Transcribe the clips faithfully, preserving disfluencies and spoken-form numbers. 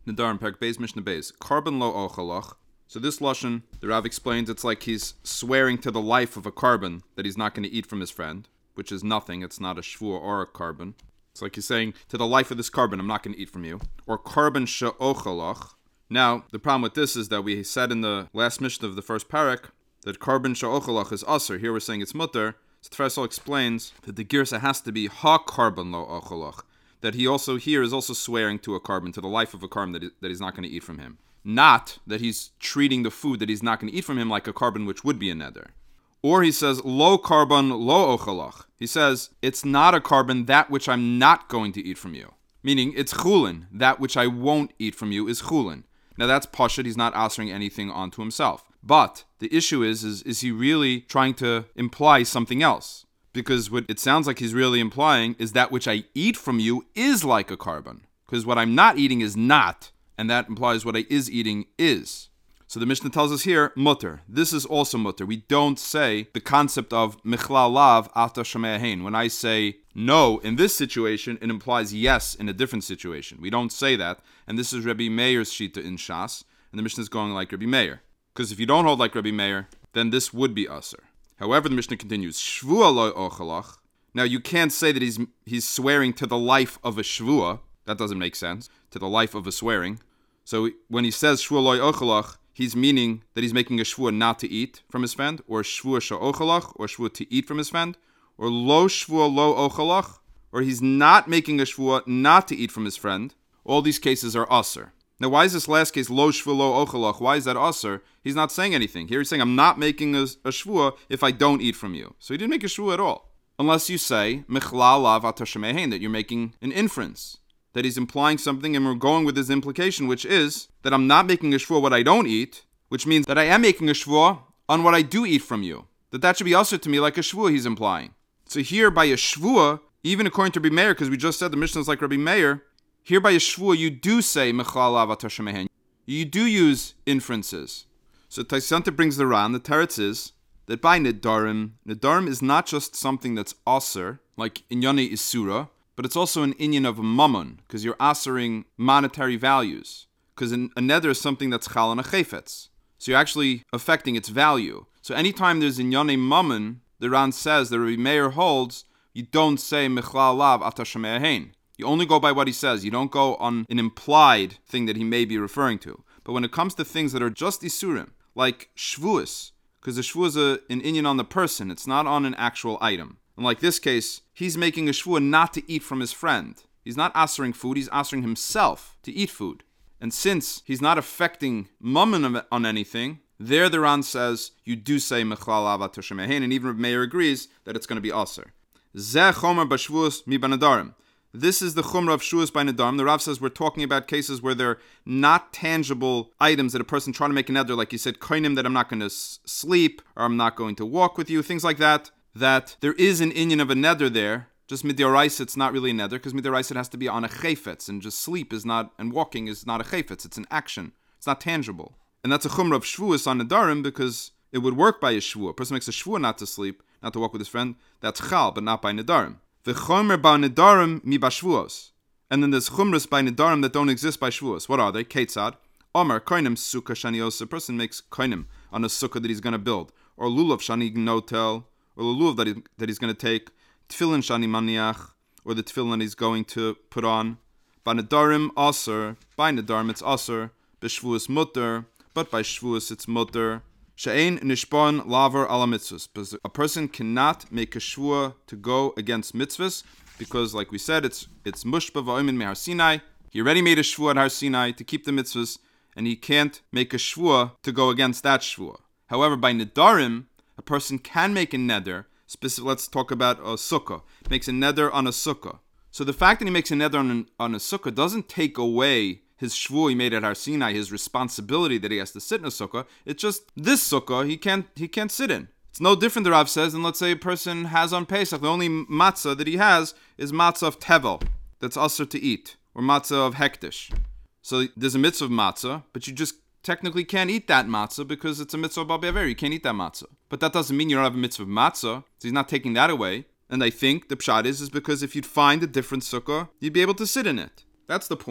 Nedarim, Perek Beis, Mishnah Beis. Carbon lo ochalach. So this lashon, the Rav explains, it's like he's swearing to the life of a carbon that he's not going to eat from his friend, which is nothing. It's not a shvua or a carbon. It's like he's saying, to the life of this carbon, I'm not going to eat from you. Or carbon she'ochalach. Now, the problem with this is that we said in the last Mishnah of the first parak that carbon she'ochalach is aser. Here we're saying it's mutter. So Tfesel explains that the girsa has to be ha carbon lo ochalach. That he also here is also swearing to a carbon, to the life of a carbon that, he, that he's not going to eat from him. Not that he's treating the food that he's not going to eat from him like a carbon which would be a neder. Or he says, lo carbon lo ochalach. He says, it's not a carbon, that which I'm not going to eat from you. Meaning, it's chulin. That which I won't eat from you is chulin. Now that's pashut, he's not answering anything onto himself. But the issue is, is, is he really trying to imply something else? Because what it sounds like he's really implying is that which I eat from you is like a carbon. Because what I'm not eating is not, and that implies what I is eating is. So the Mishnah tells us here, mutter. This is also mutter. We don't say the concept of michlal lav ata shameahin. When I say no in this situation, it implies yes in a different situation. We don't say that. And this is Rabbi Meir's shita in Shas. And the Mishnah is going like Rabbi Meir. Because if you don't hold like Rabbi Meir, then this would be aser. However, the Mishnah continues, shvua lo ochalach. Now you can't say that he's he's swearing to the life of a shvua. That doesn't make sense. To the life of a swearing. So when he says shvua lo ochalach, he's meaning that he's making a shvua not to eat from his friend, or shvua sha'ochalach, or shvua to eat from his friend, or lo shvua lo ochalach, or he's not making a shvua not to eat from his friend. All these cases are aser. Now, why is this last case lo shvua lo ochalach? Why is that aser? He's not saying anything. Here he's saying, I'm not making a, a shvua if I don't eat from you. So he didn't make a shvua at all. Unless you say, michlal lav atashamehin, that you're making an inference. That he's implying something, and we're going with his implication, which is that I'm not making a shvua what I don't eat, which means that I am making a shvua on what I do eat from you. That that should be also to me like a shvua he's implying. So here by a shvua, even according to Rabbi Meir, because we just said the Mishnah is like Rabbi Meir, here by a shvua you do say mechlal lav atashamehen. You do use inferences. So Taisanta brings the Ran, the teretz is that by nedarim, nedarim is not just something that's aser, like inyane isura, but it's also an inyan of a mammon, because you're asering monetary values. Because a neder is something that's chal on a chayfetz. So you're actually affecting its value. So anytime there's inyane mammon, the Ran says, the Rabbi Meir holds, you don't say mechlal lav atashameahen. You only go by what he says. You don't go on an implied thing that he may be referring to. But when it comes to things that are just isurim, like shvuas, because the shvuah is a, an inyan on the person, it's not on an actual item. And like this case, he's making a shvuah not to eat from his friend. He's not asering food, he's asering himself to eat food. And since he's not affecting mammon on anything, there the Ran says, you do say mechlal lav atashamehin, and even Reb Meir agrees that it's going to be aser. Zeh chomer b'shvuas mi b'nedarim. This is the chumrah of shvuas by nedarim. The Rav says we're talking about cases where they're not tangible items that a person trying to make a neder, like you said, koinim, that I'm not going to s- sleep, or I'm not going to walk with you, things like that. That there is an inyan of a neder there. Just midoraisa, it's not really a neder, because midoraisa it has to be on a chayfetz, and just sleep is not, and walking is not a chayfetz, it's an action. It's not tangible. And that's a chumrah of shvuas on nedarim, because it would work by a shvuah. A person makes a shvuah not to sleep, not to walk with his friend, that's chal, but not by nedarim. The chomer ba nedarim mi ba shvuos. And then there's chumras by nedarim that don't exist by shvuos. What are they? Ketzad. Omer, koinim sukkah shani yosef. A person makes koinim on a sukkah that he's going to build. Or lulav shani gnotel. Or the lulav that, he, that he's going to take. Tefillin shani maniach. Or the tefillin he's going to put on. By nedarim, aser. By nedarim, it's aser. By shvuos mutter. But by shvuos, it's mutter. She'ein nishbon laver ala mitzvahs. Because a person cannot make a shvua to go against mitzvahs, because, like we said, it's it's mushba va'omin mehar Sinai. He already made a shvua at Har Sinai to keep the mitzvahs, and he can't make a shvua to go against that shvua. However, by nedarim, a person can make a neder. Specific, let's talk about a sukkah. Makes a neder on a sukkah. So the fact that he makes a neder on, an, on a sukkah doesn't take away his shvuah he made at Har Sinai, his responsibility that he has to sit in a sukkah. It's just this sukkah he can't he can't sit in. It's no different, the Rav says, than let's say a person has on Pesach. The only matzah that he has is matzah of tevel, that's usher to eat, or matzah of hektish. So there's a mitzvah of matzah, but you just technically can't eat that matzah because it's a mitzvah of Bal Be'aver. You can't eat that matzah. But that doesn't mean you don't have a mitzvah of matzah. So he's not taking that away. And I think the pshat is, is because if you'd find a different sukkah, you'd be able to sit in it. That's the point.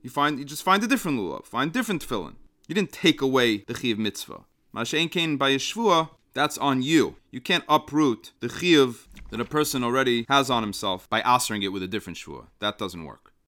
You find you just find a different lulav, find different tefillin. You didn't take away the chiyuv mitzvah. Mashein kain by a shvua, that's on you. You can't uproot the chiyuv that a person already has on himself by answering it with a different shvua. That doesn't work.